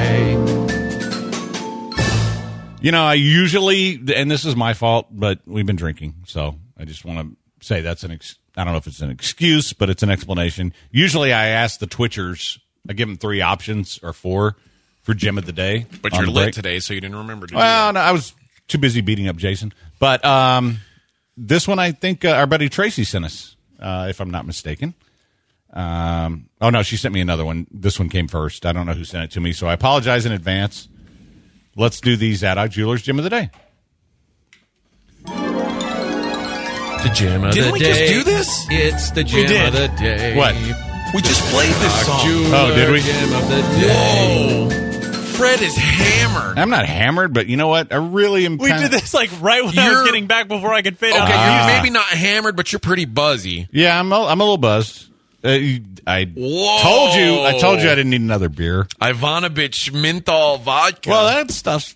day. You know, I usually, and this is my fault, but we've been drinking, so I just want to say that's I don't know if it's an excuse, but it's an explanation. Usually I ask the Twitchers, I give them 3 options or 4 for Gem of the Day. But on you're the lit break. today, so you didn't remember to do Well, that. no, I was too busy beating up Jason. But this one, I think our buddy Tracy sent us, if I'm not mistaken. Oh, no, she sent me another one. This one came first. I don't know who sent it to me, so I apologize in advance. Let's do the Zadok Jewelers Gem of the Day. The gem of Didn't the we day. just do this? It's the gem did. of the day. What? We just played this song. Oh, did we? Gem of the day. Whoa. Fred is hammered. I'm not hammered, but you know what? I really am We kinda- did this like right when I was You're- getting back before I could fade Okay, out. you're maybe not hammered, but you're pretty buzzy. Yeah, I'm a little buzzed. I Whoa. told you I didn't need another beer. Ivanovich menthol vodka. Well, that stuff,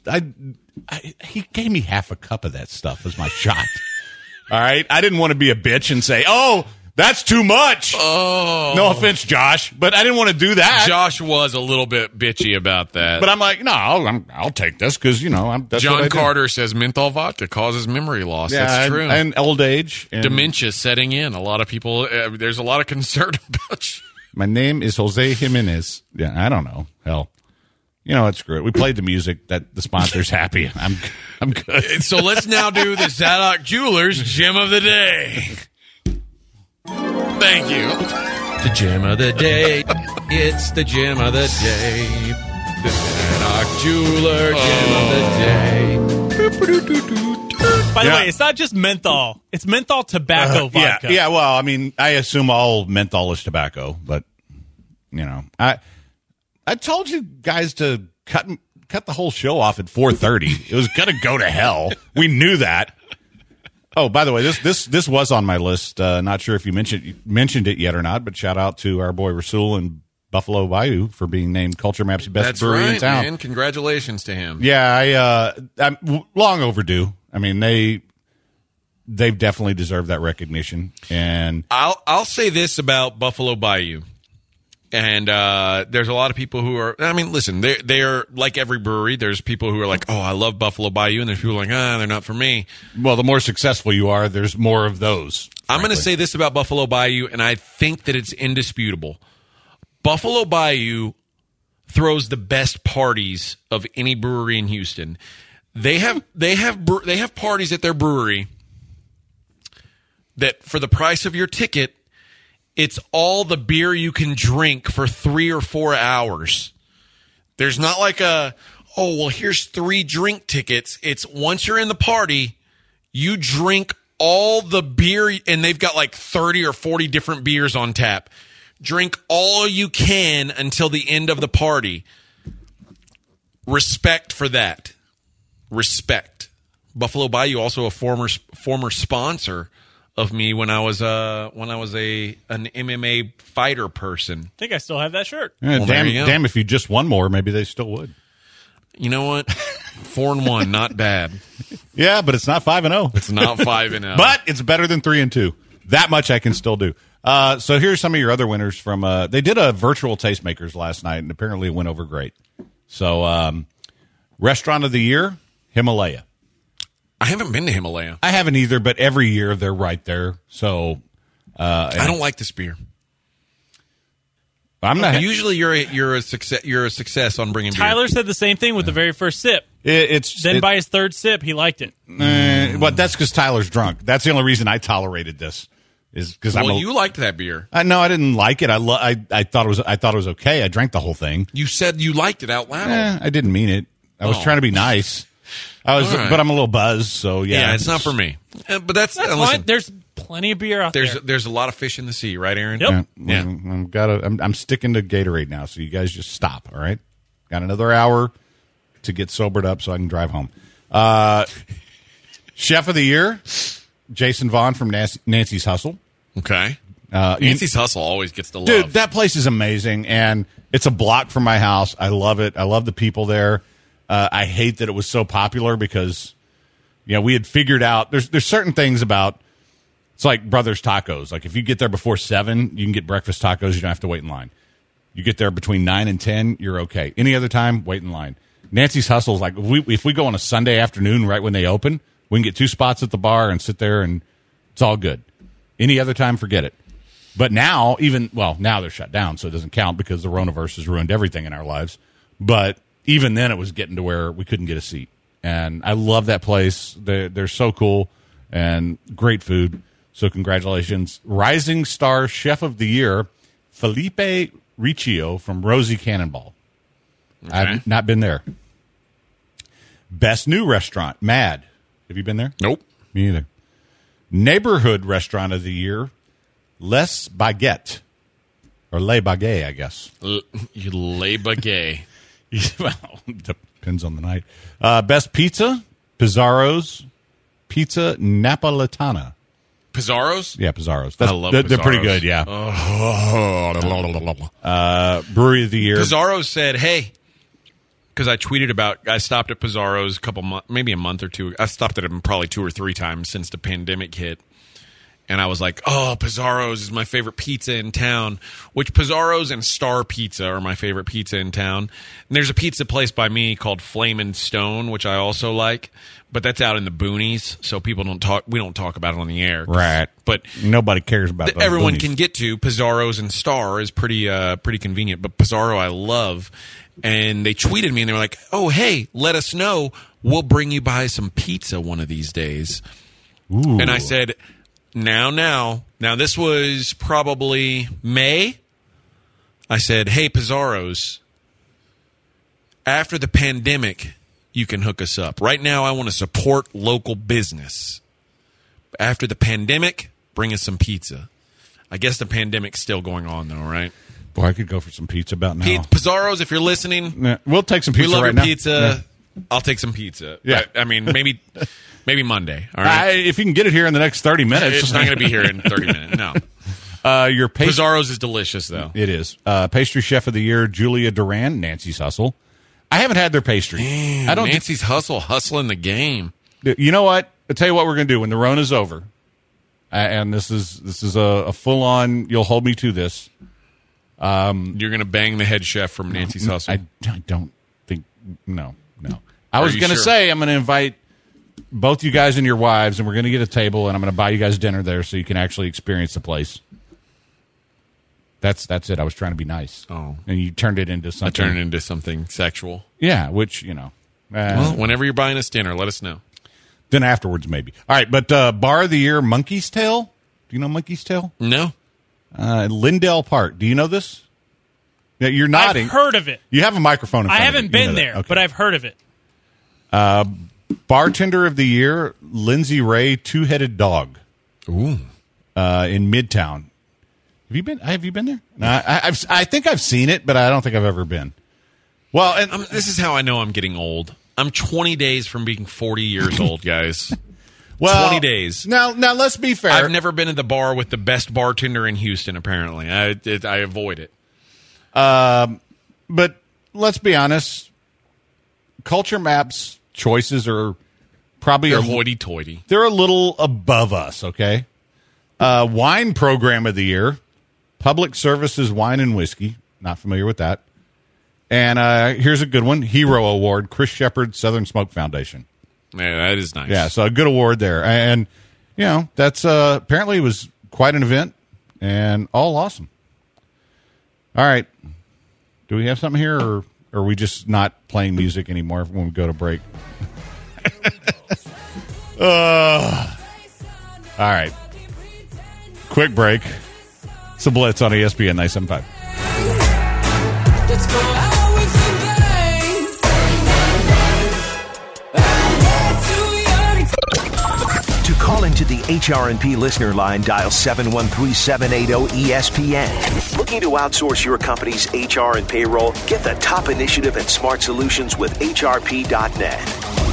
he gave me half a cup of that stuff as my shot. All right? I didn't want to be a bitch and say, oh, that's too much. oh. No offense, Josh, but I didn't want to do that. Josh was a little bit bitchy about that. But I'm like, no, I'll take this because, that's what I John do. Carter says menthol vodka causes memory loss. Yeah, That's true. And old age. And Dementia setting in. A lot of people, there's a lot of concern about you. my name is Jose Jimenez. Yeah, I don't know. Hell. You know what? Screw it. We played the music that the sponsor's happy. I'm good. So let's now do the Zadok Jewelers Gem of the Day. Thank you. The gem of the day. It's the gem of the day. The Zadok Jeweler Gem of the day. By the Yeah. way, it's not just menthol. It's menthol tobacco vodka. Yeah, well, I mean, I assume all menthol is tobacco, but I told you guys to cut the whole show off at 4:30. It was gonna go to hell. We knew that. Oh, by the way, this was on my list. Not sure if you mentioned it yet or not, but shout out to our boy Rasul and Buffalo Bayou for being named Culture Map's best That's brewery in right, town. man. Congratulations to him. Yeah, I'm long overdue. I mean, they've definitely deserved that recognition. And I'll say this about Buffalo Bayou. And there's a lot of people who are, I mean, listen, they are like every brewery. There's people who are like, oh, I love Buffalo Bayou. And there's people like, they're not for me. well, the more successful you are, there's more of those. I'm going to frankly. say this about Buffalo Bayou, and I think that it's indisputable. Buffalo Bayou throws the best parties of any brewery in Houston. They have parties at their brewery that for the price of your ticket, it's all the beer you can drink for 3 or 4 hours. There's not like here's 3 drink tickets. It's once you're in the party, you drink all the beer, and they've got like 30 or 40 different beers on tap. Drink all you can until the end of the party. Respect for that. Respect. Buffalo Bayou, also a former sponsor of me when I was an MMA fighter person. I think I still have that shirt. Yeah, Well, there you go. damn, if you just won more, maybe they still would. You know what? 4-1, not bad. Yeah, but it's not 5-0. It's not 5-0. But it's better than 3-2. That much I can still do. So here's some of your other winners from. They did a virtual Tastemakers last night, and apparently it went over great. So, Restaurant of the Year, Himalaya. I haven't been to Himalaya. I haven't either, but every year they're right there. So I don't like this beer. I'm not. Usually, you're a success on bringing beer. Tyler said the same thing with the very first sip. Then By his third sip, he liked it. well, that's because Tyler's drunk. That's the only reason I tolerated this. Is because you liked that beer. No, I didn't like it. I thought it was okay. I drank the whole thing. You said you liked it out loud. I didn't mean it. I was trying to be nice. All right. But I'm a little buzzed. So yeah, Yeah, it's not for me. But that's That's listen. fine. There's plenty of beer out there. There's a lot of fish in the sea, right, Aaron? Yep. Yeah. I'm sticking to Gatorade now. So you guys just stop. All right. Got another hour to get sobered up so I can drive home. Chef of the Year, Jason Vaughn from Nancy's Hustle. Okay. Nancy's Hustle always gets the love. Dude, that place is amazing, and it's a block from my house. I love it. I love the people there. I hate that it was so popular because, we had figured out there's certain things about. It's like Brothers Tacos. Like if you get there before 7, you can get breakfast tacos. You don't have to wait in line. You get there between 9 and 10, you're okay. Any other time, wait in line. Nancy's Hustle is like if we go on a Sunday afternoon right when they open, we can get 2 spots at the bar and sit there, and it's all good. Any other time, forget it. But now, now they're shut down, so it doesn't count because the Roniverse has ruined everything in our lives. But even then, it was getting to where we couldn't get a seat. And I love that place. They're so cool and great food. So congratulations. Rising Star Chef of the Year, Felipe Riccio from Rosie Cannonball. Okay. I've not been there. Best New Restaurant, Mad. Have you been there? Nope. Me either. Neighborhood Restaurant of the Year, Les Baguette. Or Les Baguette, I guess. Les Baguette. Well, depends on the night. Best Pizza, Pizarro's Pizza Napolitana. Pizarro's? Yeah, Pizarro's. I love They're pretty good, yeah. Brewery of the Year. Pizarro's said, hey, because I tweeted about, I stopped at Pizarro's maybe a month or two. I stopped at them probably 2 or 3 times since the pandemic hit. And I was like, Pizarro's is my favorite pizza in town, which Pizarro's and Star Pizza are my favorite pizza in town. And there's a pizza place by me called Flamin' Stone, which I also like, but that's out in the boonies, so we don't talk about it on the air. Right. But nobody cares about those everyone boonies. can get to. Pizarro's and Star is pretty convenient, but Pizarro I love. And they tweeted me and they were like, oh, hey, let us know. We'll bring you by some pizza one of these days. Ooh. And I said, Now, this was probably May. I said, hey, Pizarro's, after the pandemic, you can hook us up. Right now, I want to support local business. After the pandemic, bring us some pizza. I guess the pandemic's still going on, though, right? Boy, I could go for some pizza about now. Pizarro's, if you're listening. Yeah, we'll take some pizza we love right your now. Pizza. Yeah. I'll take some pizza. Yeah. I mean, maybe Monday. All right. If you can get it here in the next 30 minutes. It's not going to be here in 30 minutes. No. Your Pizarro's is delicious, though. It is. Pastry Chef of the Year, Julia Duran, Nancy's Hustle. I haven't had their pastry. Man, Nancy's hustling the game. You know what? I'll tell you what we're going to do when the Rona's over. And this is a full-on, you'll hold me to this. You're going to bang the head chef from Nancy's Hustle? I don't think, no. I was going to say I'm going to invite both you guys and your wives, and we're going to get a table, and I'm going to buy you guys dinner there so you can actually experience the place. That's it. I was trying to be nice. Oh. And you turned it into something. I turned it into something sexual. Yeah, which, well, whenever you're buying us dinner, let us know. Then afterwards, maybe. All right, but Bar of the Year, Monkey's Tail. Do you know Monkey's Tail? No. Lindell Park. Do you know this? Yeah, you're nodding. I've heard of it. You have a microphone in front I of you. haven't been there, Okay. but I've heard of it. Bartender of the Year, Lindsay Ray, Two-Headed Dog. Ooh. In Midtown. Have you been there? No, I think I've seen it, but I don't think I've ever been. Well, and this is how I know I'm getting old. I'm 20 days from being 40 years old, guys. well, 20 days. Now let's be fair. I've never been at the bar with the best bartender in Houston, apparently. I avoid it. But let's be honest. Culture Map's choices are probably They're hoity-toity. They're a little above us, okay? Wine Program of the Year, Public Services Wine and Whiskey. Not familiar with that. And here's a good one. Hero Award, Chris Shepard, Southern Smoke Foundation. Yeah, that is nice. Yeah, so a good award there. And, that's apparently it was quite an event and all awesome. All right. Do we have something here, or are we just not playing music anymore when we go to break? All right. Quick break. It's a Blitz on ESPN 975. Let's go out with the gang. I'm too young. To call in to the HRNP listener line, dial 713-780-ESPN. Looking to outsource your company's HR and payroll? Get the top initiative and smart solutions with HRP.net.